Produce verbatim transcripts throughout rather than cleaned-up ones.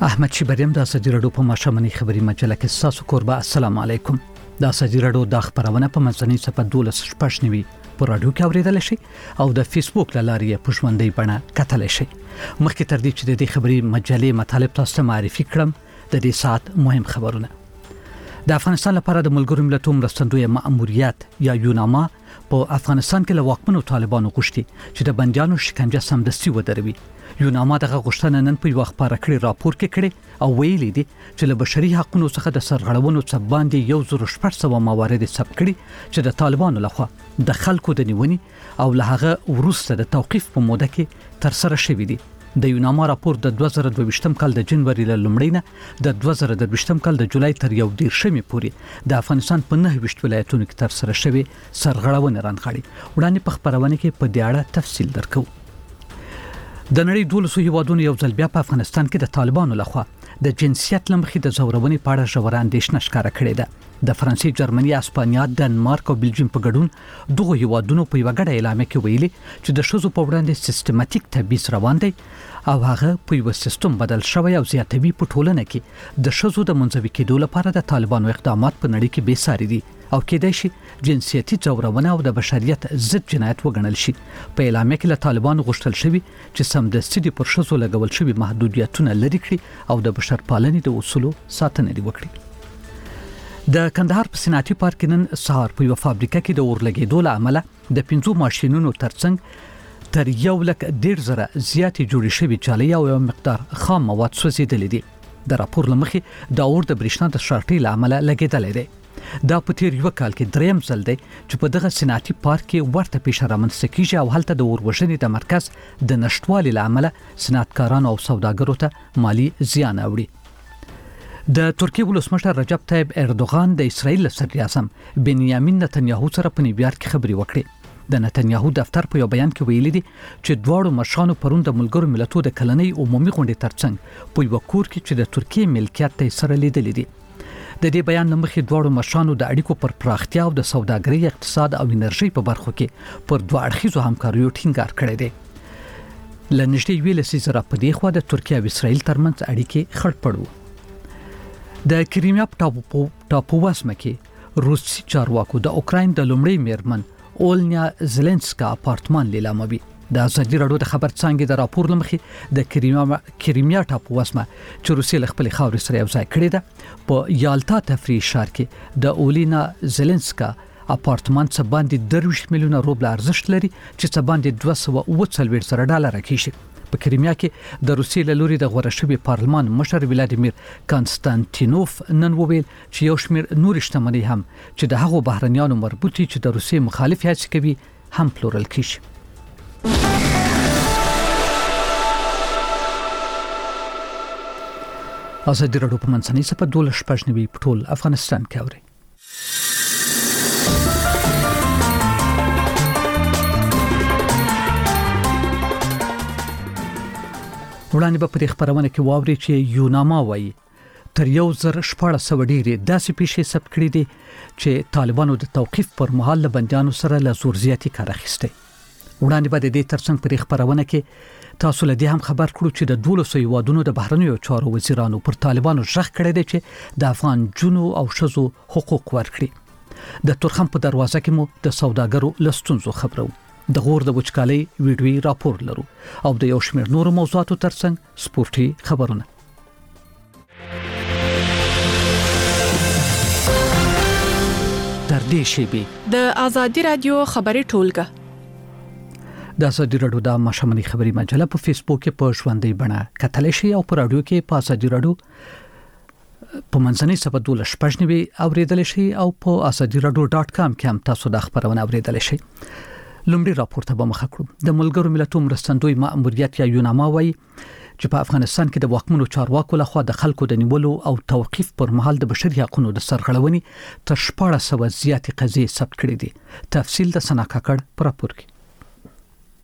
احمد شیبریم د اسدی رادیو په ماشومنی خبري مجله کې تاسو قربا السلام علیکم. د اسدی رادیو د خبرونه په منځنۍ صفه دولس شپږنوي په رادیو کې اوریدل شي او د فیسبوک لارې په ژوندۍ بڼه کتل شي. مخکې تر دې چې د دې خبري مجلې مطالب تاسو ته معرفي کړم د دې سات مهم خبرونه. د افغانستان لپاره د ملګرو ملتونو مرستندوی مأموریت یا یوناما په افغانستان کې له واکمنو طالبانو غوښتي چې د بندیانو شکنجه سمدستي ودروي. یوناما دغه غوښتنه نن په یو خبره کړی راپور کې کړي او ویلي دي چې له بشري حقوقو څخه د سرغړونو څخه باندې یو زر شپږ سوه موارد ثبت کړي چې د طالبانو لخوا د خلکو د نیونې او له هغه وروسته د توقيف په موده کې تر سره شوې دي. د یوناما راپور د دوه زره دوه ویشتم کال د جنوري له لومړۍ نه د دوه زره دوه ویشتم کال د جولای تر یو دیرشمې پورې د افغانستان په نه ویشت ولایتونو کې تر سره شوې سرغړونې رانغاړي. وړاندې په خبرونه کې په دې اړه تفصیل درکو. د نړۍ دولسو هیوادونو یو ځل بیا په افغانستان کې د طالبانو لخوا د جنسیت لمخې د زورونې په اړه ژوره اندېښنه ښکاره کړې ده. د فرانسې، جرمني، اسپانیا، ډنمارک او بلجیم په ګډون دغه هیوادونو په یو غړ اعلامیه کې ویلي چې د شذو په وړاندې سیستماتیک تبعیض روان دی او هغه په یو سیستم بدل شوی او زیاتوي په ټولنه کې د شذو د منځوي کېدو لپاره د طالبانو اقدامات په نړۍ کې بې ساري دي او کېدای شي جنسیتي ځورونه او د بشریت ضد جنایت وګڼل شي. په اعلامیه کې له طالبانو غوښتل شوی چې سمدستي د پر شذو لګول شوی محدودیتونه لري کړي او د بشرپالنې د اصولو ساتنه وکړي. د کندهار په صنعتي پارک نن سهار په یو فابریکه کې د اور لګېدو له امله د پنځو ماشینونو ترڅنګ تر یو لک ډیر زره زیاتې جوړې شوې چالي او یو مقدار خام مواد سوځېدلې دي. د راپور لمخې د اور د برېښنا د شارټۍ له امله لګېدلې دی. دا په تیر یو کال کې دریم ځل دی چې په دغه صنعتي پارک کې ورته پیښه رامنځته کیږي او هلته د اور وژنې د مرکز د نشټوالي له امله صنعتکارانو او سوداګرو ته مالی زیان اوړي. د ترکیه ولسمشر رجب طیب اردوغان د اسرائیل صدر اعظم بنیامین نتنیاهو سره په نیویارک کې خبرې وکړې. د نتنیاهو دفتر په یو بیان کې ویلي دي چې دواړو مشرانو پرون د ملګرو ملتونو د کلنۍ عمومي غونډې ترڅنګ په یو کور کې چې د ترکیه ملکیت ته سره لیدلې دي. د دې بیان لمخې دواړو مشرانو د اړیکو پر پراختیا او د سوداګرۍ، اقتصاد او انرژي په برخو کې پر دوه اړخیزو همکاریو ټینګار کړی دی. لنږدې یوې لسیزه په دې خوا د ترکیه او اسرائیل ترمنځ اړیکې خړ پړ وو. د کریمیا ټاپو ټاپو وسمه کې روسي چارواکو د اوکراین د لومړي میرمن اولنیا زيلنسکا اپارتمان لیلاموي. د ازادي رادیو د خبر څنګه د راپور لمخې د کریمیا کریمیا ټاپو وسمه چې روسي له خپل خاورې سره یو ځای کړی ده په یالتا تفریح ښار کې د اولینیا زيلنسکا اپارتمان څخه باندې درویشت میلیونه روبل ارزښت لري چې څه باندې دوه سوه اووه څلوېښت زره ډالر کېږي. په کریمیا کې د روسیې له لوري د غوړه شوي پارلمان مشر ولادیمیر کانستانتینوف نن وویل چې یو شمېر نور شتمنۍ هم چې د هغو بهرنیانو مربوطي چې د روسیې مخالف هڅې کوي هم پلورل کیږي. ازادي رادیو په منځنۍ صفه دولس شپږنوي په ټول افغانستان کې اوري. وړاندې په دې خبرونه کې واوري چې یوناما وایي تر یو زر شپږ سوه ډېرې داسې پیښې ثبت کړې دي چې طالبانو د توقيف پر مهال له بندیانو سره له زور زیاتي کار اخیستی. وړاندې به د دې ترڅنګ په دې خبرونه کې تاسو له دې هم خبر کړو چې د دولسو هیوادونو د بهرنیو چارو وزیرانو پر طالبانو ژغ کړی دی چې د افغان جنو او ښځو حقوق ورکړي. د تورخم په دروازه کې مو د سوداګرو له ستونزو خبرو، د غور د وچکالۍ ویډیوي راپور لرو او د یو شمېر نورو موضوعاتو ترڅنګ سپورتي خبرونه. تر دې شیبې د ازادي رادیو خبري ټولګه د ازادي رادیو د ماشومنی خبري مجله په فیسبوک کې په ژوندۍ بڼه کتلی شي او په رادیو کې په ازادي رادیو په منځنۍ صفه دولس شپږنوي اوریدل شي او په ازادي رادیو ډاټ کام کې هم تاسو د خبرونه اوریدل شي. لومړی راپور ته به مخه کړو. د ملګرو ملتونو مرستندوی مأموریت یا یوناما وایي چې په افغانستان کې د واکمنو چارواکو لخوا د خلکو د نیولو او توقيف پر مهال د بشري حقوقو د سرغړونې تر شپږ سوه زیاتې قضیې ثبت کړې دي. تفصیل د سنا کاکړ پر راپور کې.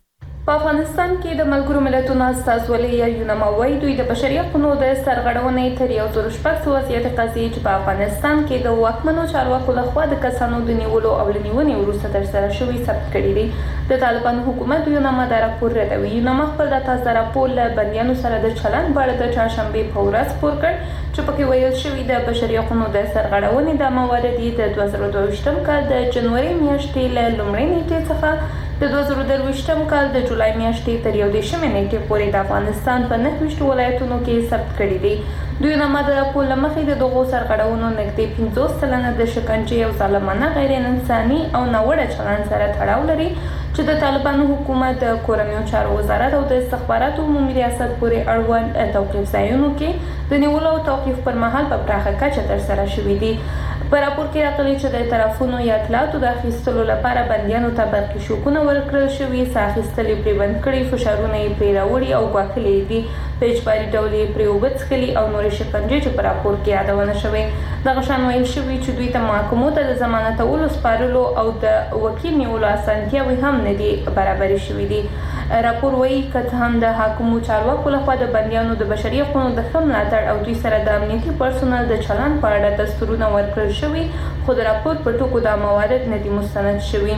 په افغانستان کې د ملګرو ملتونو استازولۍ یا یونما وايي دوی د بشري حقوقو د سرغړونې تر یو زر شپږ سوه زیاتې قضیې چې په افغانستان کې د واکمنو چارواکو لخوا د کسانو د نیولو او لنیونې وروسته ترسره شوي ثبت کړي دي. د طالبانو حکومت یونما دا راپور ردوي. یونما خپل د تازه راپور له بندیانو سره د چلند په اړه د چهارشنبې په ورځ خپور کړ چې پکې ویل شوي د بشري حقوقو د سرغړونې د موارد د دوه زره دوه ویشتم کال د جنوري میاشتې له لومړۍ نیټې څخه د دوه زره درویشتم کال د جولای میاشتې تر یو دېرشمې نیټې پورې د افغانستان په نهه ویشت ولایتونو کې ثبت کړي دي. دوی نامه د راپور له مخې د دغو سرغړونو نږدې پنځوس سلنه د شکنجې او ظالمانه غیر انساني او ناوړه چلند سره تړاو لري چې د طالبانو حکومت د کورنیو چارو وزارت او د استخباراتو عمومي ریاست پورې اړوند توقیف ځایونو کې د نیولو او توقیف پر مهال په پراخه کچه ترسره شوي دي. په راپور کې راغلي چې د طرفونو یا اطلاعاتو د اخیستلو لپاره بندیانو ته برقي شوکونه ورکړل شوي، څه اخیستلې پرې بند کړي، فشارونه یې پرې راوړي او ګواښلي دي، په اجباري ډول یې پرې اوبه څښلي او نورې شکنجې چې په راپور کې یادونه شوې. دغه شان ویل شوي چې دوی ته محاکمو ته د ضمانتولو سپارلو او د وکیل نیولو اسانتیاوې هم نه دي برابرې شوې دي. راپور وایي که هم د حاکمو چارواکو لخوا د بندیانو د بشري حقوقو د ښه ملاتړ او دوی سره د امنیتي پرسونل د چلند په اړه دستورونه ورکړل شوي، خو د راپور په ټکو دا موارد نه دي مستند شوي.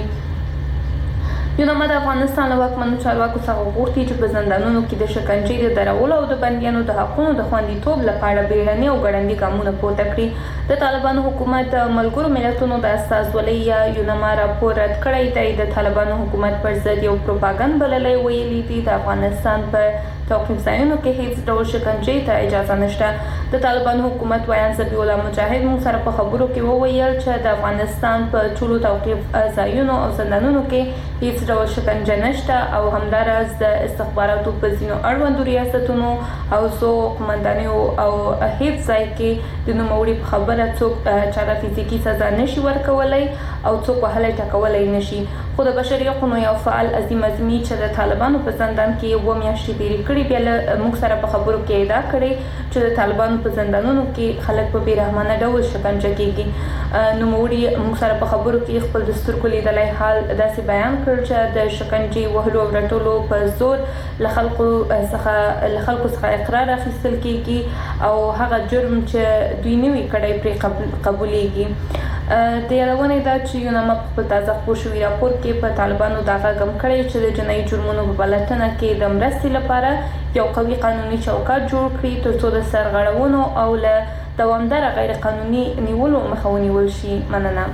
یونما د افغانستان له واکمنو چارواکو څخه غوښتي چې په زندانونو کې د شکنجې د درولو او د بندیانو د حقونو د خوندیتوب لپاره بیړني او ګړندي ګامونه پورته کړي. د طالبانو حکومت د ملګرو ملتونو د استازولۍ یا یونما راپور رد کړی دی. د طالبانو حکومت پر ضد یو پروپاګند بللی ویلي دي د افغانستان په توقیف ځایونو کې هیڅ ډول شکنجې ته اجازه نشته. د طالبانو حکومت ویان ذبیح الله مجاهد موږ سره په خبرو کې وویل چې د افغانستان په ټولو توقیف ځایونو او زندانونو کې هیڅ ډول شکنجه نشته او همداراز د استخباراتو په ځینو اړوندو ریاستونو او زو قمندانیو او هیڅ ځای کې د نوموړي په خبره څوک چاته فزیکي سزا نشي ورکولای او څوک وهلی ټکولی نشي. خو د بشري حقوقو یو فعال عظیم اعظمي چې د طالبانو په زندان کې اووه میاشتې تېرې کړي بیا له موږ سره په خبرو کې ادعا کړې چې د طالبانو په زندانونو کې خلک په بېرحمانه ډول شکنجه کېږي. نوموړي موږ سره په خبرو کې خپل د سترګو لیدلی حال داسې بیان کړ چې د شکنجې وهلو او رټلو په زور له خلکو څخه له خلکو څخه اقرار اخیستل کېږي او هغه جرم چې دوی نه وي کړی پرې قبولیږي. د یادونې ده چې یونما په خپل تازه خپور شوي راپور کې په طالبانو دا غږ هم کړی چې د جنایي جرمونو په پلټنه کې د مرستې لپاره یو قوي قانوني چوکاټ جوړ کړي تر څو د سرغړونو او له دوامداره غیر قانوني نیولو مخه ونیول شي. مننه.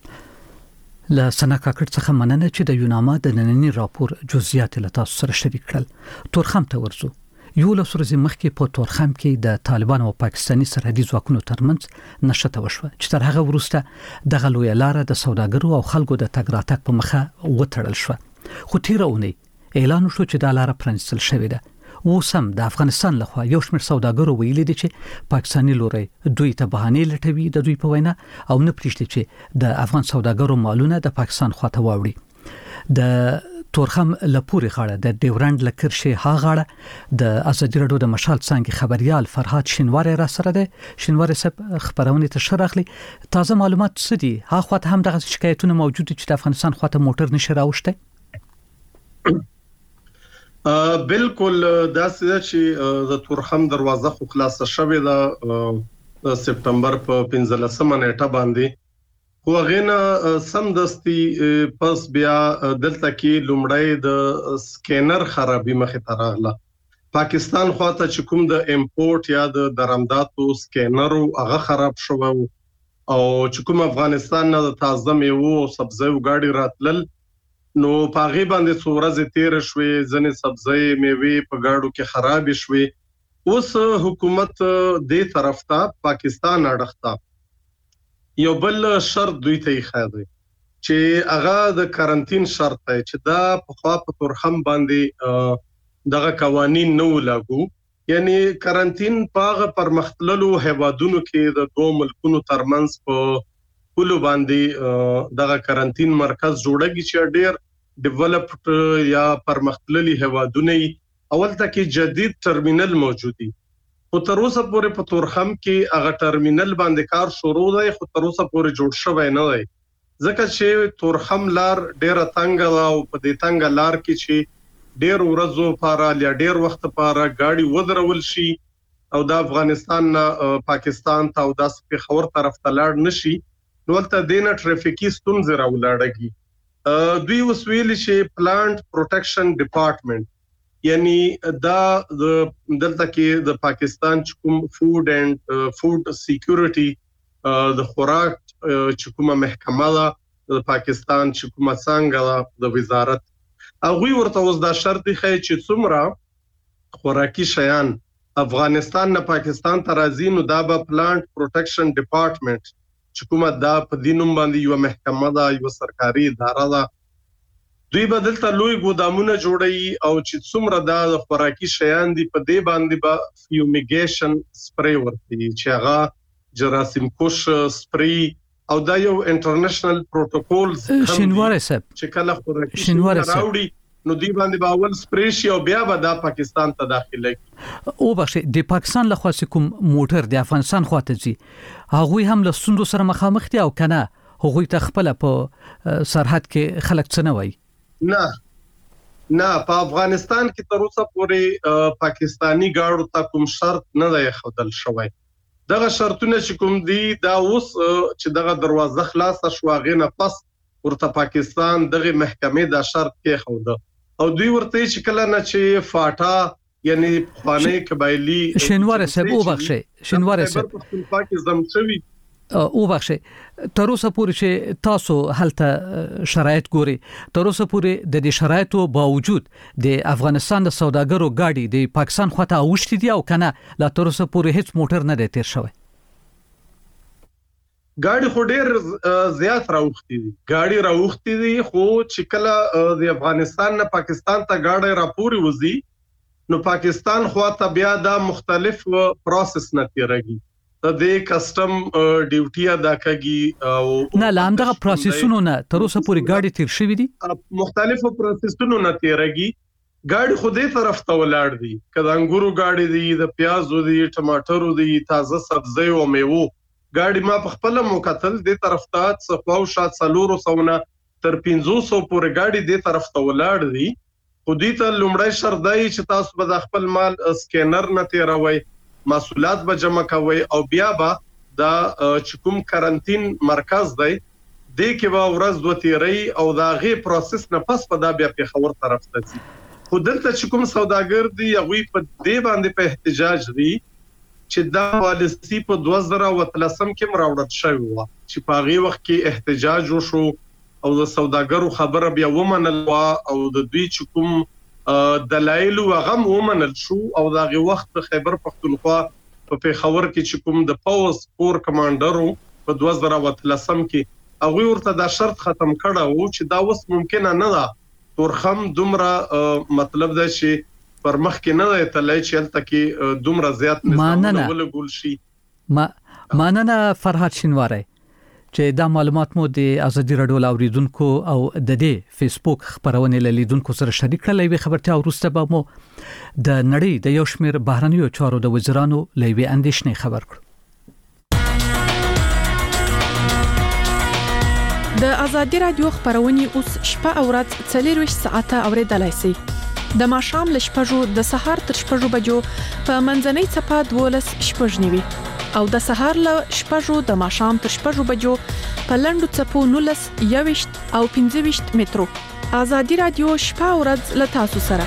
له سنا کاکړ څخه مننه چې د یونما د ننني راپور جزئیات له تاسو سره شریک کړل. تورخم ته ورځو. یو له ورځې مخکې په تورخم کې د طالبان او پاکستاني سرحدي ځواکونو ترمنځ نښته وشوه چې تر هغه وروسته دغه لویه لاره د سوداګرو او خلکو د تګ راتګ په مخه وتړل شوه. خو تیره اونۍ اعلان وشو چې دا لاره پرانیستل شوې ده. اوس هم د افغانستان لخوا یو شمېر سوداګرو ویلي دي چې پاکستاني لوري دوی ته بهانې لټوي د دوی په وینا او نه پرېږدي چې د افغان سوداګرو مالونه د پاکستان خواته واوړي. د تورخم لپوري غاړه د ډیورند لکرشي ها غاړه د ازادي راډیو د مشال څنګه خبريال فرهاد شینواری را سره ده. شینواری صاحب خبرونه ته شرخلي تازه معلومات څه دي؟ ها خواته هم دغه شکایتونه موجود دي چې د افغانستان خواته موټر نشي راوښته. بالکل داسې چې د تورخم دروازه خو خلاصه شوې ده د سپتمبر په پنځلسمه نیټه باندې. خو غینا سم دستي پس بیا دلته کې لومړی د سکینر خرابې مخې ته راغله. پاکستان خواته چې کوم د امپورټ یا د درآمداتو سکینر هغه خراب شو او چې کوم افغانستان نه د تازه میوو او سبزیو گاډي راتلل نو پاغي باندې څو ورځې تیر شوې، ځنې سبزی میوې په گاډو کې خراب شوې. اوس حکومت دې طرف ته پاکستان اړخته یو بل شرط دوی ته یې خاده چې هغه د کارانتین شرط دی چې دا په خوا په تورخم باندې دغه قوانين نه ولاګو، یعنی کارانتین پاغه پرمختللو هیوادونو کې د دوه ملکونو ترمنځ په پلو باندې دغه کارانتین مرکز جوړیږي چې ډېر ډیولپډ یا پرمختللي هیوادونه اول ته کې جدید ټرمینل موجودي. خو تر اوسه پورې په تورخم کې هغه ټرمینل باندې کار شروع دی خو تر اوسه پورې جوړ شوی نه دی ځکه چې تورخم لار ډېره تنګه ده او په دې تنګه لار کې چې ډېر ورځو لپاره یا ډېر وخت لپاره گاډي ودرول شي او د افغانستان نه پاکستان ته او د پیښور طرف ته لاړ نشي نو ولته دینه ټریفیکي ستونزې راولاړږي دوی وسویل شي پلانټ پروټیکشن ډپارټمنټ یعنی دا د دلته کې د پاکستان کوم فود اینڈ فود سکیورټي د خوراک چې کومه محکمه ده د پاکستان چې کومه څنګه د وزارت هغه ورته اوس دا شرط دی چې څومره خوراکي شیان افغانستان نه پاکستان ته راځي نو دا به پلانټ پروټیکشن ډپارټمنټ چې کومه دا په دینوم باندې یو محکمه ده یو سرکاري اداره ده دوی بدلته لوی ګودامونه جوړي او چې څومره دا خوراکي شیان دي په دې باندې به فیومیګیشن سپری ورته چې هغه جراثیم کش سپری او دا یو انټرنیشنل پروتوکولز شینواره صاحب چې کله خوراکي شینواره راوړي نو دی باندې باول سپری شي او بیا به دا پاکستان ته داخله او بخښه د پاکستان له خاص کوم موټر د افغانستان خواته ځي هغه هم له ستونزو سره مخامخ دي او کنه هغه ته خپل په سرحد کې خلک څه نه وای نه نه په افغانستان کې تر اوسه پورې پاکستانی ګاډو ته کوم شرط نه دی خدل شوی دغه شرطونه چې کوم دي دا اوس چې دغه دروازه خلاصه شو غینه پس ورته پاکستان دغه محکمې دا شرط کې خوده او دوی ورته چې کله نه چې فاټا یعنی خانه قبایلی شینواره صاحب او بخښه شینواره صاحب په پاکستان زمچوي او بخښه تر اوسه پورې چې تاسو هلته شرایط ګوري تر اوسه پورې د دې شرایطو باوجود د افغانستان د سوداګرو گاډي د پاکستان خواته اوښتي دي او کنه لا تر اوسه پورې هیڅ موټر نه دی تیر شوی گاډي خو ډېر زیات راوختي دي گاډي راوختي دي خو چې کله د افغانستان نه پاکستان ته گاډي راپوري وزي نو پاکستان خواته بیا دا مختلف پروسس نه تیرېږي د دې کسٹم ډیوټي ادا کوي او نه لامدغه پروسسونو نه تر اوسه پورې گاډي تیر شوی دي مختلفو پروسسونو نه تیرېږي گاډي خو دې طرف ته ولاړ دي کله انګورو گاډي دي د پیازو دي ټماټرو دي تازه سبزی او میوه گاډي ما په خپل موکتل دې طرف ته څخو شات سلورو سونه تر پنځوس سو پورې گاډي دې طرف ته ولاړ دي خو دې ته لومړی شرط دی چې تاسو به د خپل مال سکینر نه تیروي مسؤلیت به جمع کوي او بیا به دا چې کوم کارانتین مرکز دی د کې به ورځ دوه تیری او دا غي پروسس نه پس په دا بیا په خبر طرف ته ځي خو دلته چې کوم سوداګر دی هغه په دې باندې په احتجاج دی چې دا پالیسی په دوه زره او ثلاثم کې مراوړت شوی و چې په هغه وخت کې احتجاج وشو او د سوداګرو خبره بیا ومنل و او د دوی چې کوم دلایل وغم ومنل شو او دا غي وخت په خیبر پختونخوا په پیښور کې چې کوم د پاوز کور کمانډرو په دوه زره او ثلاثم کې هغه ورته دا شرط ختم کړه او چې دا وس ممکن نه ده تورخم دومره مطلب دا چې پر مخ کې نه دی تلای چې الته کې دومره زیات نظامونه ولګول شي ما ماننه فرحت شینواره چې دا معلومات مو د ازادي رادیو اوریدونکو او د دې فیسبوک خبرونه لیدونکو سره شریک کړل وی خبرته ورسته به مو د نړۍ د یو شمېر بهرنیو چارو د وزیرانو لوي اندیشنې خبر کړ د ازادي رادیو خبرونه اوس شپه او ورځ څلور ساعته اوریدلای شئ د ماښام ل شپږو د سهار تر شپږو بجو په منځنۍ چپه دولس شپږ نیوي او د سهار ل شپږو د ماښام تر شپږو بجو په لندو چپو نولس یويشت او پنځه ویشت مترو ازادي رادیو شپه او ورځ ل تاسو سره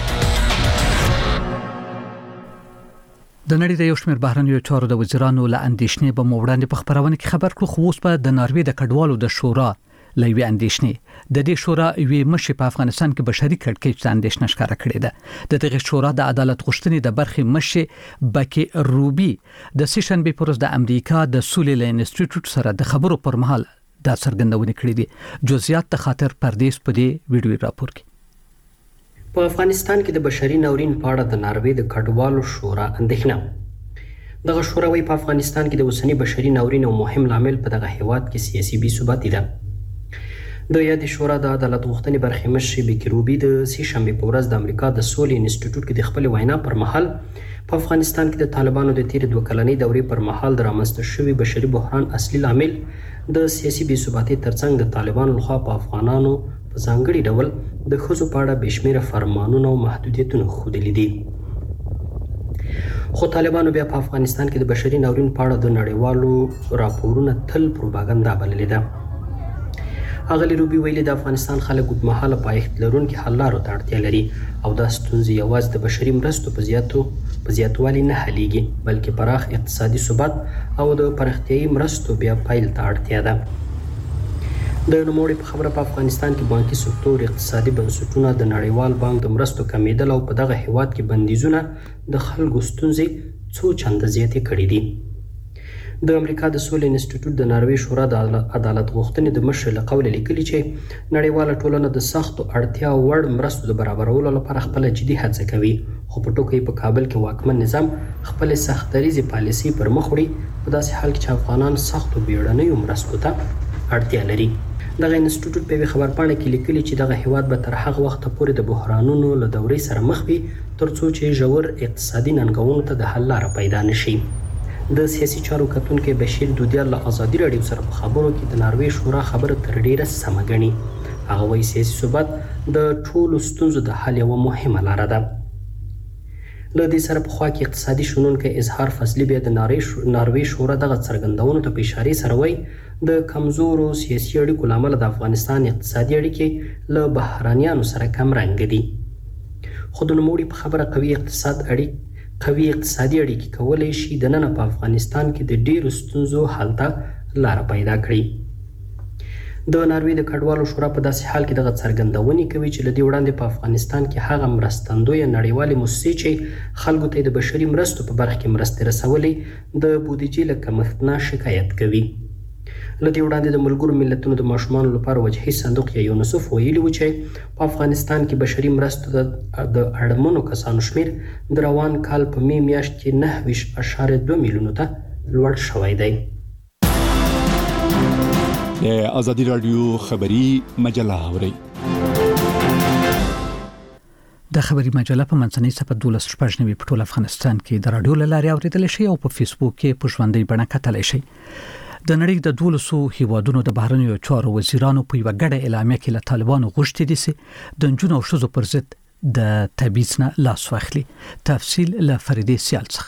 د نړۍ د یو شمېر بهرنیو چارو د وزیرانو له اندیشنې به مو وړاندې په خبرونه کې خبر کړو خو اوس په د ناروې د کډوالو د شورا لوي اندیشنې د دې شورا وی مشي په افغانستان کې بشري کړکېچ اندیشنه ښکارا کړې ده د دغه شورا د عدالت غوښتنې د برخې مشي بکی روبي د سیشن به پروس د امریکا د سولې انسټیټیوټ سره د خبرو پر مهال دا څرګندونه کړې دي جزئیات ته خاطر پردیس په دې ویډیو راپور کې په افغانستان کې د بشري ناورین په اړه د ناروې د کډوالو شورا اندېښنه دغه شورا په افغانستان کې د اوسنی بشري ناورین او مهم لامل په دغه هیواد کې سیاسي بې ثباتي ده د یاد شورا د عدالت غوښتنې برخې مشر بکی روبي د سې شنبه په ورځ د امریکا د سولې انسټیټیوټ کې د خپل وینا پر مهال په افغانستان کې د طالبانو د تیر دوه کلنۍ دورې پر مهال د رامنځته شوي بشري بحران اصلي لامل د سیاسي بې ثباتۍ ترڅنګ د طالبانو لخوا په افغانانو په ځانګړي ډول د ښځو په اړه بېشمېره فرمانونه او محدودیتونه ښودلي دي. خو طالبانو بیا په افغانستان کې د بشري ناورین په اړه د نړیوالو راپورونه تل پروپاګاندا بللې ده. اغلی روبي ویلي د افغانستان خلک اوږدمهاله پایښت لرونکي حل لارو ته اړتیا لري او دا ستونزې یوازې د بشري مرستو په زیاتو په زیاتوالي نه حلیږي، بلکې پراخ اقتصادي ثبات او د پراختیایي مرستو بیا پیل ته اړتیا ده. د نوموړي په خبره په افغانستان کې بانکي سکتور، اقتصادي بنسټونه، د نړیوال بانک د مرستو کمیدل او په دغه هیواد کې بندیزونه د خلکو ستونزې څو چنده زیاتې کړي دي. د امریکا د سولې انسټیټیوټ د ناروې شورا د عدالت غوښتنې د مشر له قوله لیکلي چې نړیواله ټولنه د سختو اړتیا وړ مرستو د برابرولو لپاره خپله جدي هڅه کوي، خو په ټوکه په کابل کې واکمن نظام خپلې سختدریزې پالیسۍ پر مخ وړي، په داسې حال کې چې افغانان سختو بیړنیو مرستو ته اړتیا لري. دغه انسټیټیوټ په خبرپاڼه کې لیکلي چې دغه هیواد به تر هغه وخته پورې د بحرانونو له دورې سره مخ وي ترڅو چې ژور اقتصادي ننګونو ته د حل لاره پیدا نشي. د سیاسي چارو کتونکي بشیر دودیال له ازادي راډیو سره په خبرو کې د ناروې شورا خبره تر ډیره سمه ګڼي. هغه وایي سیاسي ثبات د ټولو ستونزو د حل یوه مهمه لاره ده. له دې سره پخوا کې اقتصادي شنونکی اظهار فضلي بیا د ناروې شورا دغه څرګندونو ته په اشارې سره وایي د کمزورو سیاسي اړیکو له امله د افغانستان اقتصادي اړیکې له بهرانیانو سره کم رنګ دي. خو د نوموړي په خبره قوي اقتصاد اړیک قوي اقتصادي اړیکې کولی شي دننه په افغانستان کې د ډیرو ستونزو حل ته لاره پیدا کړي. د ناروې د کډوالو شورا په داسې حال کې دغه څرګندونې کوي چې له دې وړاندې په افغانستان کې هغه مرستندویه نړیوالې موسسې چې خلکو ته د بشري مرستو په برخه کې مرستې رسولې د بودیجې له کمښت نه شکایت کوي. له دې وړاندې د ملګرو ملتونو د ماشومانو لپاره وجهي صندوق یا یونیسف ویلي و چې په افغانستان کې بشري مرستو د اړمنو کسانو شمیر د روان کال په می میاشت کې نهه ویشت اعشاریه دوه میلیونو ته لوړ شوی دی. د ازادي راډیو خبري مجله اورئ. د خبري مجله په منځنۍ صفحه دولس شپږ نوي په ټول افغانستان کې د رادیو لاري اوریدل شي او په فیسبوک کې په ژوندۍ بڼه کتلی شي. د نړۍ د دولسو هیوادونو د بهرنیو چارو وزیرانو په یو غړډه اعلامیه کې له طالبانو غوښتي دي چې د نجونو او ښځو پر ضد د تبعیض نه لاس واخلي. تفصیل له فریدې سیال څخه.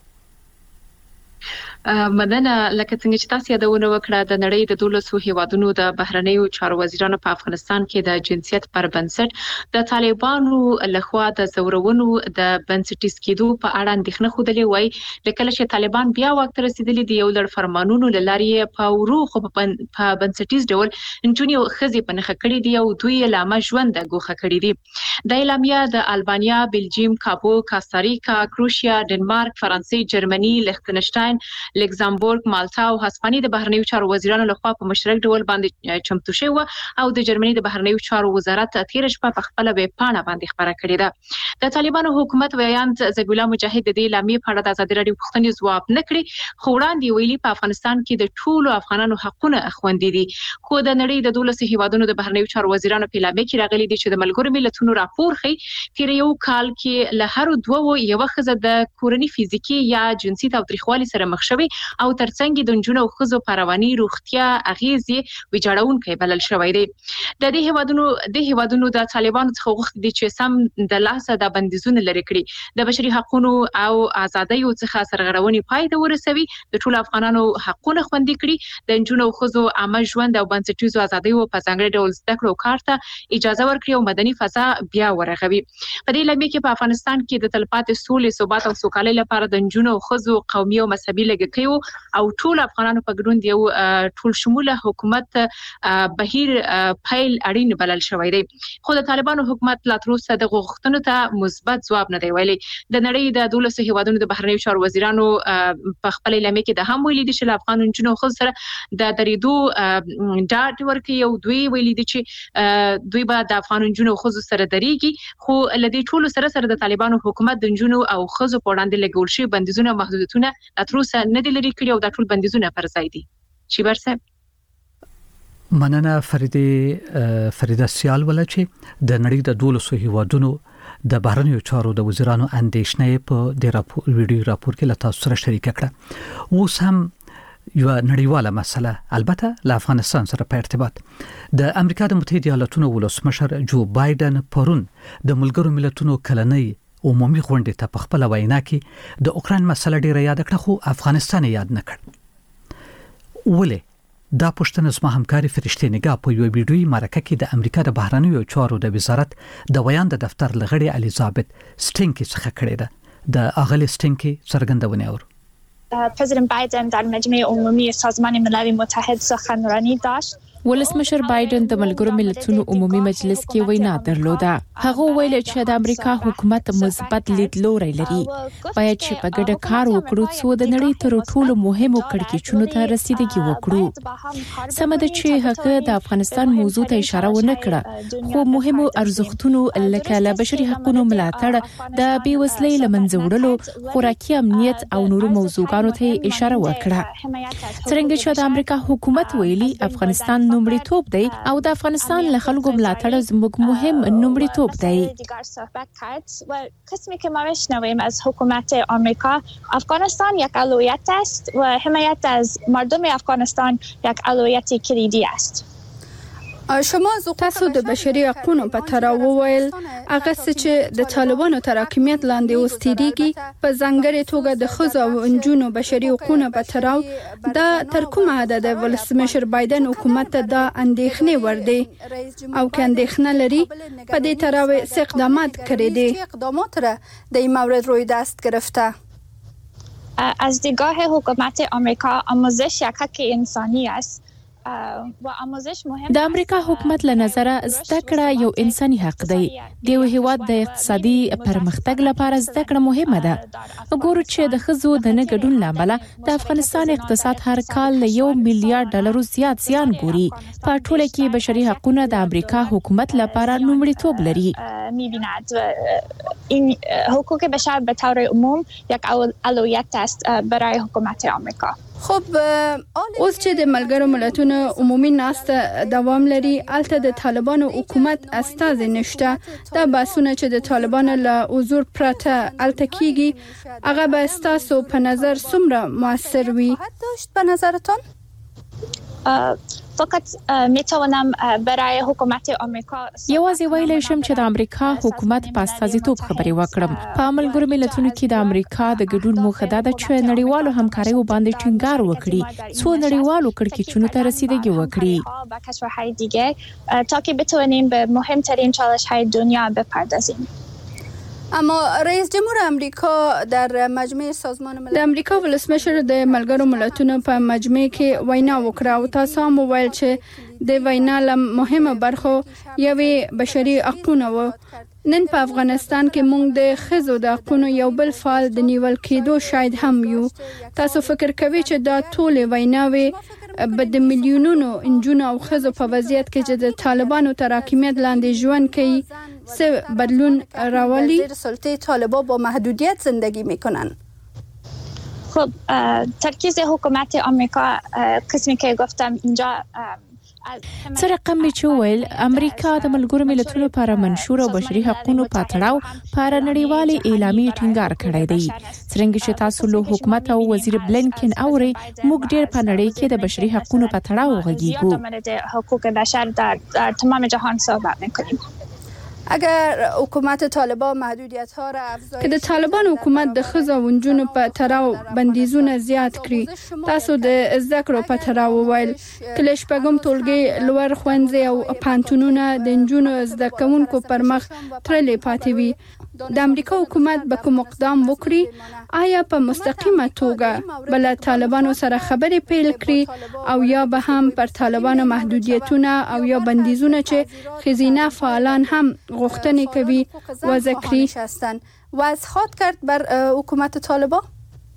مدنه لکه څنګه چې تاسو یادونه وکړه د نړۍ د دولسو هیوادونو د بهرنیو چارو وزیرانو په افغانستان کې د جنسیت پر بنسټ د طالبانو لخوا د زورونو د بنسټیز کېدو په اړه اندېښنه خوده وای. لکه چې طالبان بیا وخت رسیدلی دی یو لړ فرمانونو لاري په ورو خو په بنسټیز ډول انټونیو خزي په نخښه کړی دی او دوی لامه ژوند غوښه کړی دی. د اعلامیه د البانیا، بلجیم، کابو، کاستاریکا، کروشیا، ډنمارک، فرانسې، جرمني، لختنشتاین، لکزامبورګ، مالټا او هسپانیې د بهرنیو چارو وزیرانو لخوا په مشترک ډول باندې چمتو شوی او د جرمني د بهرنیو چارو وزارت تیر شپه په خپل ویب پاڼه باندې خبره کړې ده. د طالبانو حکومت ویاند زګولا مجاهد د دې لامې په اړه د ازادي راډیو پوښتنې ځواب نه کړی، خو وړاندې ویلي په افغانستان کې د ټولو افغانانو حقونه خوندي دي. خو د نړۍ د دولسو هیوادونو د بهرنیو چارو وزیرانو په لامې کې راغلي دي چې د ملګرو ملتونو راپور ښيي تیر یو کال کې له هر دوه یو ښځه د کورنۍ فزیکی یا جنسي تاوتریخوالي سره مخ شوی او ترڅنګ د نجونو او ښځو په رواني روغتیا اغیزې ویجاړونکي بلل شوی دی. د دې هیوادونو د هیوادونو د طالبانو څخه غوښتي دي چې سم د لاسه د بندیزونو لري کړي د بشري حقوقو او ازادیو څخه سرغړونې پای ته ورسوي، د ټولو افغانانو حقونه خوندي کړي، د نجونو او ښځو عامه ژوند او بنسټیزو ازادیو په ځانګړي ډول زده کړو کار ته اجازه ورکړي او مدني فضا بیا ورغوي. په دې لامل کې په افغانستان کې د تلپاتې سولې، ثبات او سوکالۍ لپاره د نجونو او ښځو قومي او مذهبي لږکیو او ټول افغانانو په ګډون یو ټول شموله حکومت بهیر پیل اړین بلل شوی دی. خو د طالبانو حکومت لا تر اوسه د غوښتنو ته مثبت ځواب نه دی ویلي. د نړۍ د دولسو هیوادونو د بهرنیو چارو وزیرانو په خپل اعلامیه کې د هم ویلي دي چې افغان نجونو خو سره د درېدو ډاټ ورکړي او دوی ویلي دي چې دوی به د افغان نجونو خو سره درېږي، خو لدې ټول سره سره د طالبانو حکومت د نجونو او خزو په وړاندې لګول شوی بندیزونه او محدودیتونه لا تر اوسه نه دي لري کړی او دا ټول بندیزونه پر ځای دي. شیبر صاحب مننه فریدې فریده سیال ولا چې د نړۍ د دولسو هیوادونو د بهرنیو چارو د وزیرانو اندېښنې په د راپور ویډیو راپور کې له تاسو سره شریک کړه. اوس هم یو نړیواله مسله البته له افغانستان سره په ارتباط د امریکا د متحده ایالاتونو ولسمشر جو بایدن پرون د ملګرو ملتونو کلنۍ عمومي غونډې ته په خپل وینا کې د اوکران مسله ډیره یاد کړه خو افغانستان یاد نه کړ. ولې دا پښتنه زما همکاري فرشتي نگاه په یو ویډیوي مرکه کې د امریکا د بهرنیو چارو د وزارت د ویان د دفتر لغړی الیزابت سټینکی څخه کړې ده. د اغلی سټینکی څرګندونه اور پرزیدنت بایدن در مجمع عمومی سازمان ملل متحد سخنرانی داشت. ولسمشر بایدن د ملګرو ملتونو عمومي مجلس کې وینا درلوده. هغه ویل چې د امریکا حکومت مثبت لیدلوری لري. باید چې په ګډه کار وکړو څو د نړۍ تر ټولو مهمو کړکېچونو ته رسیدګي وکړو. سم ده چې هغه د افغانستان موضوع ته اشاره ونه کړه خو مهمو ارزښتونو لکه له بشري حقوقو ملاتړ د بې وسلۍ له منځه وړلو خوراکي امنیت او نورو موضوعاتو ته اشاره وکړه. څنګه چې د امریکا حکومت ویلي افغانستان نومړیتوب دی او د افغانستان له خلکو ملاتړ زموږ مهم نومړیتوب دی. قسمی که ما بشنویم از حکومت آمریکا افغانستان یک اولویت است و حمایت از مردم افغانستان یک اولویت کلیدی است. شما تاسو د بشري حقوقو په تړاو وویل هغه چې د طالبانو تر حاکمیت لاندې اوستېږي په ځانګړي توګه د ښځو او نجونو بشري حقوقو په تړاو دا تر کومه حده د ولسمشر بایدن حکومت ته د اندېښنې ور دي او که اندېښنه لري په دې تړاو څه اقدامات کړي دي؟ اقدامات را در این مورد روی دست گرفته. از دیدگاه حکومت آمریکا آموزش یک حق انسانی است. د امریکا حکومت له نظره زده کړه یو انساني حق دی. د یو هیواد د اقتصادي پرمختګ لپاره زده کړه مهمه ده. وګورو چې د ښځو د نه ګډون له امله د افغانستان اقتصاد هر کال له یو میلیارډ ډالرو زیات زیان ګوري. په ټوله کې بشري حقوقونه د امریکا حکومت لپاره لومړیتوب لري. می‌بیند این حقوق بشر به طور عموم یک اولویت است برای حکومت آمریکا. خب اوس چې د ملګرو ملتونو عمومي ناسته دوام لري الته د طالبانو حکومت استازي نشته. دا باسونه چې د طالبانو له حضور پرته الته کیږي هغه به استاسو په نظر څومره موثر وي؟ داشت به نظرتان؟ فقط میتوانم برای حکومت آمریکا یوازې ویلی شم چې د امریکا حکومت په استازیتوب خبرې وکړم. په ملګرو ملتونو کې د امریکا د ګډون موخه دا ده چې نړیوالو همکاریو باندې ټینګار وکړي څو نړیوالو کړکېچونو ته رسیدګي وکړي با کشورهای دیگه تا که بتوانیم به مهمترین چالش‌های دنیا بپردازیم. اما رئیس جمهور امریکا در مجمع سازمان ملل د امریکا ولسمشر د ملګرو ملتونو په مجمع کې وینا وکړه او تاسو هم وویل چې د وینا له مهمه برخو یوې بشري حقوقونه و. نن په افغانستان کې موږ د ښځو د حقوقو یو بل فعال د نیول کېدو شاید هم یو. تاسو فکر کوئ چې دا ټول ویناوي به د میلیونونو انجونو او ښځو په وضعیت کې چې د طالبانو تر حاکمیت لاندې ژوند کوي څه بدلون راولي؟ زیر سلطه طالبان با محدودیت زندگی میکنن. خب ترکیز حکومت آمریکا قسمی که گفتم اینجا څه رقم می چې ویل امریکا د ملګرو ملتونو لپاره منشور او بشري حقوقو په تړاو پر نړیوالې اعلامیې ټینګار کړی دی. څنګه چې تاسو له حکومت او وزیر بلینکن اوري موږ ډېر په نړۍ کې د بشري حقوقو په تړاو غږیږو. حقوق بشر در, در تمام جهان صحبت میکنیم. اگر حکومت طالبان محدودیت ها را افزایش که د طالبان حکومت د ښځو او نجونو په تړاو بندیزونه زیات کړي تاسو د زده کړو په تړاو ویل کله شپږم ټولګي لوړ ښوونځي او پانتونونه د نجونو زده کوونکو پر مخ تړلې پاتې وي. د امریکا حکومت به کوم اقدام وکړي؟ آیا په مستقیمه توګه بل طالبانو سره خبرې پیل کړي او یا به هم پر طالبانو محدودیتونه او یا بندیزونه چې ښځینه فعالان هم غوښتنې کوي وضع کړي وضع خواهد کرد بر حکومت طالبان؟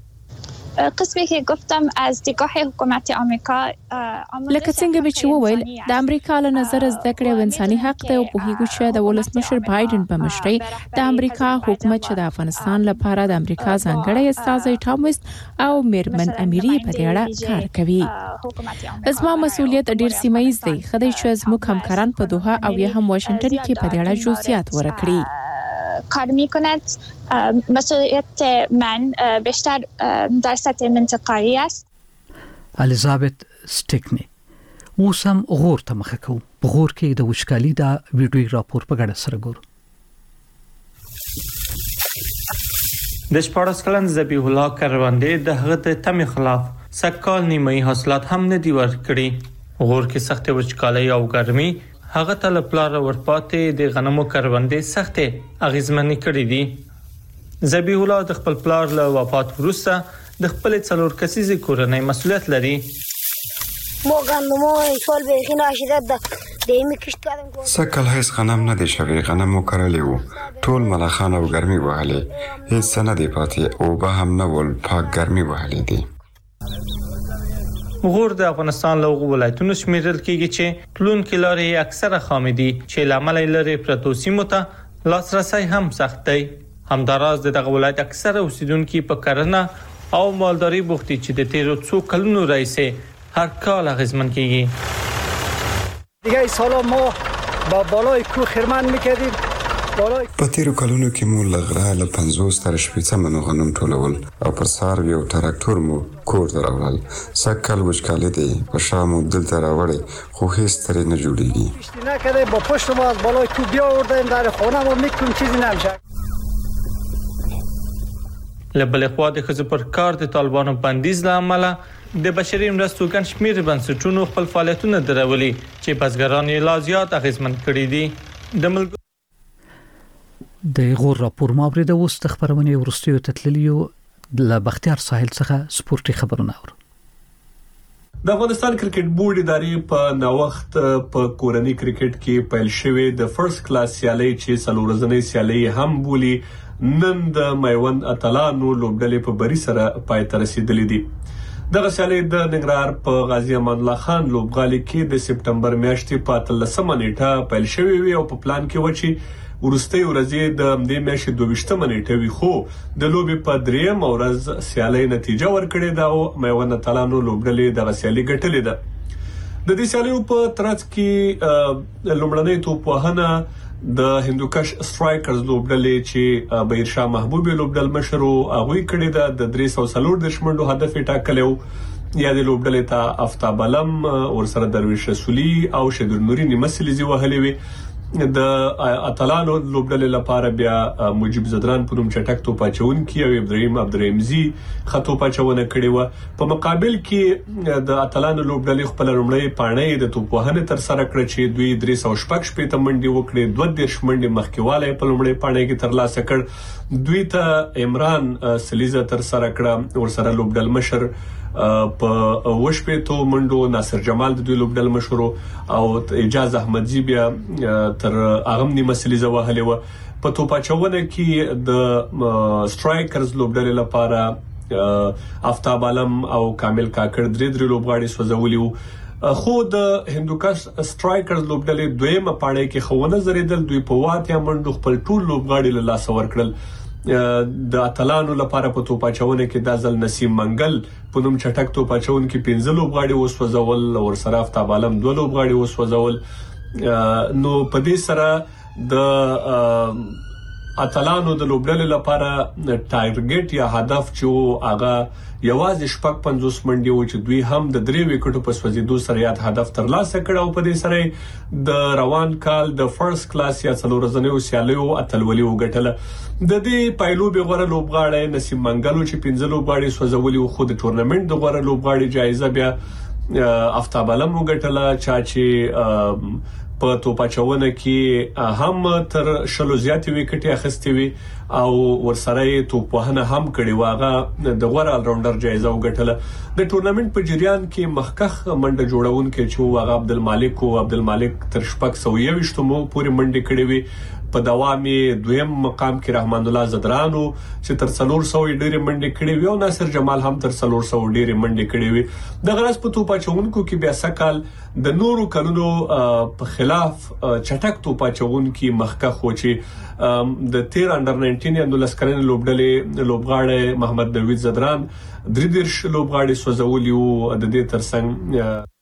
قسمی که گفتم از دیدگاه حکومت آمریکا لکه څنګه به چې وویل د امریکا له نظر زده کړې او انساني حق دی او پوهیږو چې د ولسمشر بایدن په مشرۍ د امریکا حکومت چې د افغانستان لپاره د امریکا ځانګړی استازی ټام ویست او میرمن امیری په دې اړه کار کوي. زما مسؤلیت ډیر سیمایز دی. خدای چې زموږ همکاران په دوحه او یا هم واشنگټن کې په دې اړه جزئیات ورکړي. کار میکند. مسئولیت من بیشتر در سطح منطقه‌ای است. الیزابت سټیکنی. اوس هم غور ته مخه کوو. په غور کې د وچکالي دا ویډیوي راپور په ګډه سره ګورو. د شپاړس کلن ذبیح الله کروندې د هغه د تمې خلاف سکه‌کال نیمایي حاصلات هم نه دی ورکړي. غور کې سخت وچکالي او ګرمي هغه ته لپاره ورپاتې د غنمو کروندې سخت اغیزمنې کړې دي. ذبیح الله د خپل پلار له وفات وروسته د خپل څلور کسیزې کورنۍ مسؤلیت لري. سکل هیڅ غنم نه دی شوی، غنم وکرلی وو، ټول ملخان او ګرمي وهلي، هیڅ نه دی پاتې او به هم نه ول پاک ګرمي وهلي دي. غور د افغانستان له ولایتونو شمیرل کېږي چې تلونکي لارې اکثره خامې دي چې لامل لري پرتو سیمو ته لاسرسي هم سخت دی. همداراز دغه ولایت اکثره اوسیدونکو په کرنه او مالداري بوخت دي چې د تیرو څو کلونو راځي هر کال اغیزمن کیږي. دیگه سالا ما با بالای کو خرمن میکردیم. په تیرو کلونو کې مو لغره له پنځوس تر شپږ منو غنم ټولول او پر سار یو تراکتور مو کور ته راوړل. سکل وچکالي دی، په شامو دلته راوړې خو هیڅ ترې نه جوړیږي. نه کده با پشت ما از بالای کو بیا آوردیم در خونه ما میکنیم چیزی نمیشه. لبلې خوا د خزو پر کار د طالبانو بندیز لامل د بشري مرستو ګڼ شمېر بنسټونو خپل فعالیتونه درولي چې بزګران یې لا زیات اغیزمن کړي دي. د ملک د غور راپور ماوري د وست خبرونه ورستیو تتلیو د بختیار ساحل څخه سپورتي خبرونه اور. د افغانستان کرکټ بورډ ادارې په نوښت په کورنۍ کرکټ کې پیل شوې د فرست کلاس سیالي چې څلورځنۍ سیالي هم بولی نن د میوند اتلانو لوبډلې په بری سره پای ته رسیدلې دي. دغه سیالي د ننګرهار په غازی امان الله خان لوبغالي کې د سپټمبر میاشتې په اتلسمه نیټه پیل شوې وي او په پلان کې و چې ورستۍ ورځې د دې میاشتې دوه نیټه وي، خو د لوبې په دریم ورځ سیالي نتیجه ورکړې ده او میوند اتلانو لوبډلې دغه سیالي ګټلې ده. د دې سیالیو په ترڅ کې لومړنۍ توپوهنه د هندوکش سټرایکرز لوبډلې چې بهیر شاه محبوب لوبډل مشر او هغه کړي د درې سوه څلور د شمنډو هدف ټاکلو یا د لوبډلې ته افتاب علم ورسره درویش رسولي او شذر نوري نیمسلیزي وهلې وي. د اتلانو لوبډلې لپاره بیا مجيب زدران په نوم چټک توپ اچونکي او ابراهيم عبدالرحیمزي خطو پچونه کړي و. په مقابل کې د اتلانو لوبډلې خپل لومړی پاڼې د توپ وهنې تر سره کړ چې دوی درې سوه شپږ شپږ منډي وکړي، دوه دیرش منډي مخکیواله په لومړی پاڼې کې تر لاسه کړ. دوی ته عمران سلیزه تر سره کړ، ورسره لوبډل مشر په وشپېتو منډو ناصر جمال د دوی لوبډل مشر او اجاز احمدزي بیا تر اغم نیمه سلیزه وهلې و. په توپاچونه کې د سټرایکرز لوبډلې لپاره افتاب علم او کامل کاکړ درې درې لوبغاړي سوځولي وو. خو د هندوکش سټرایکرز لوبډلې دویمه پاڼې کې خونه زریدل، دوی په واته منډو خپل ټول لوبغاړي له لاس ورکړل. د اتلانو لپاره په توپاچونه کې د ځل نسیم منګل په نوم چټک توپاچون کې پنځه لوبغاړي وسوځول، ورسره افتاب علم دوه لوبغاړي وسوځول. نو په دې سره د اتلانو د لوبډلې لپاره ټارګټ یا هدف چې هغه یوازې شپږ پنځوس منډي و چې دوی هم د درې وکټو په سوځیدو سره یاد هدف ترلاسه کړ او په دې سره د روان کال د فرست کلاس یا څلورځنیو سیالیو اتلولي وګټله. د دې پایلوبې غوړه لوبغاړی نسیم منګلو چې پنځه لوبغاړي سوځولي او خو د ټورنمنت د غوړه لوبغاړي جایزه بیا افتاب علم وګټله چا چې په توپاچونه کې هم تر شلو زیاتې وکټې اخیستې وي او ورسره یې توپوهنه هم کړې و، هغه د غوره الراونډر جایزه وګټله. د ټورنمنت په جریان کې مخکخ منډه جوړونکي چې هغه عبدالمالک او عبدالمالک تر شپږ سوه یوویشت مو پورې منډې کړې وي. په دوامي دویم مقام کې رحمان الله زدرانو چې تر څلور سوه ډېرې منډې کړې وي او ناصر جمال هم تر څلور سوه ډېرې منډې کړې وي. د غرض په توپاچونکو کې بیا سکال د نورو کلونو په خلاف چټک توپاچونکي مخکخ و چې د تیر انډر ناینټین یا نولس کلنې لوبډلې لوبغاړی محمد نوید زدران درې دیرش لوبغاړي سوځولي وو. د دې ترڅنګ